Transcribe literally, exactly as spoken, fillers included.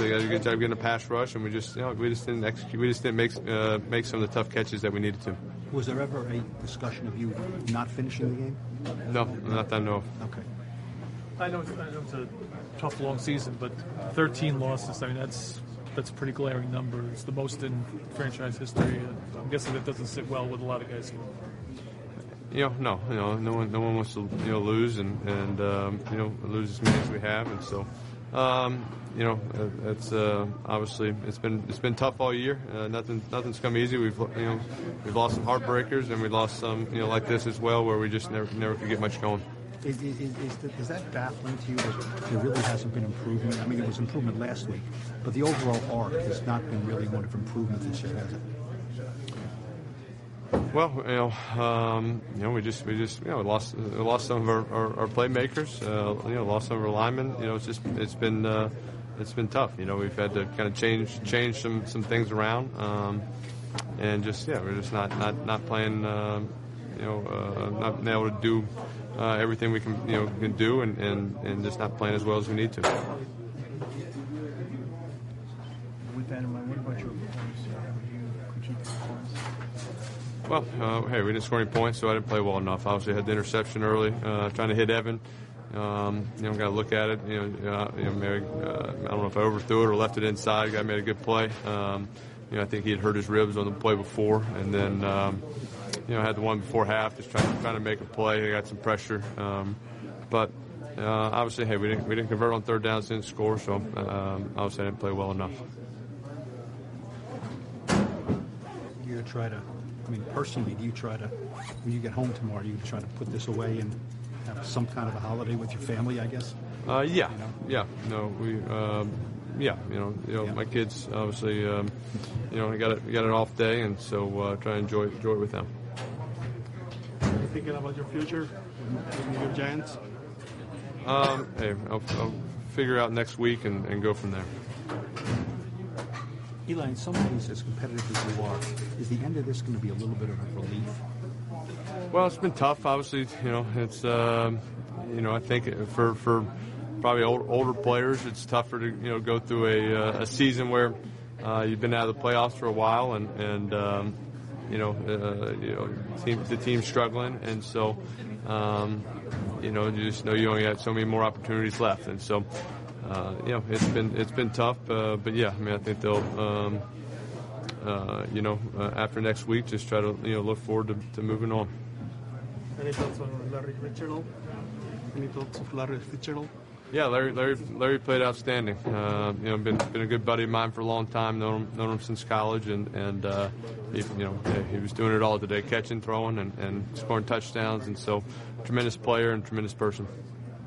They got a good job getting a pass rush, and we just, you know, we just didn't execute. We just didn't make uh, make some of the tough catches that we needed to. Was there ever a discussion of you not finishing the game? No, not that I know of. Okay. I know, I know it's a tough, long season, but thirteen losses. I mean, that's that's a pretty glaring number. It's the most in franchise history. I'm guessing that doesn't sit well with a lot of guys here. You know, no, you know, no one, no one wants to, you know, lose and and um, you know, lose as many as we have, and so, um, you know, it's uh, obviously it's been it's been tough all year. Uh, nothing nothing's come easy. We've you know we've lost some heartbreakers, and we lost some, you know, like this as well, where we just never never could get much going. Is, is, is, the, is that baffling to you that there really hasn't been improvement? I mean, there was improvement last week, but the overall arc has not been really one of improvement this year, has it? Well, you know, um, you know, we just we just you know lost we lost some of our, our, our playmakers. Uh, you know, lost some of our linemen. You know, it's just it's been uh, it's been tough. You know, we've had to kind of change change some, some things around, um, and just yeah, we're just not not not playing. Um, you know, uh, not being able to do uh, everything we can you know can do, and, and, and just not playing as well as we need to. With that in mind, what about your performance? How would you critique the performance? Well, uh, hey, we didn't score any points, so I didn't play well enough. Obviously, I had the interception early, uh, trying to hit Evan. Um, you know, got to look at it. You know, uh, you know maybe, uh, I don't know if I overthrew it or left it inside. Guy made a good play. Um, you know, I think he had hurt his ribs on the play before, and then um, you know, had the one before half, just trying trying to make a play. He got some pressure, um, but uh, obviously, hey, we didn't we didn't convert on third downs, didn't score, so um, obviously I didn't play well enough. You're gonna try to. I mean, personally, do you try to, when you get home tomorrow, do you try to put this away and have some kind of a holiday with your family, I guess? Uh, yeah, you know? yeah. No, we, um, yeah, you know, you know, yeah. my kids obviously, um, you know, got it, got an off day, and so uh, try to enjoy enjoy it with them. Are you thinking about your future with New York Giants? Um, hey, I'll, I'll figure out next week and, and go from there. Eli, in some ways, as competitive as you are, is the end of this going to be a little bit of a relief? Well, it's been tough. Obviously, you know, it's um, you know, I think for for probably old, older players, it's tougher to you know go through a, uh, a season where uh, you've been out of the playoffs for a while, and and um, you know, uh, you know, team, the team's struggling, and so um, you know, you just know you only have so many more opportunities left, and so. Uh, you know, it's been it's been tough, uh, but yeah, I mean, I think they'll, um, uh, you know, uh, after next week, just try to you know look forward to, to moving on. Any thoughts on Larry Fitzgerald? Any thoughts of Larry Fitzgerald? Yeah, Larry Larry Larry played outstanding. Uh, you know, been been a good buddy of mine for a long time. Known him, known him since college, and and uh, he, you know he was doing it all today, catching, throwing, and, and scoring touchdowns, and so tremendous player and tremendous person.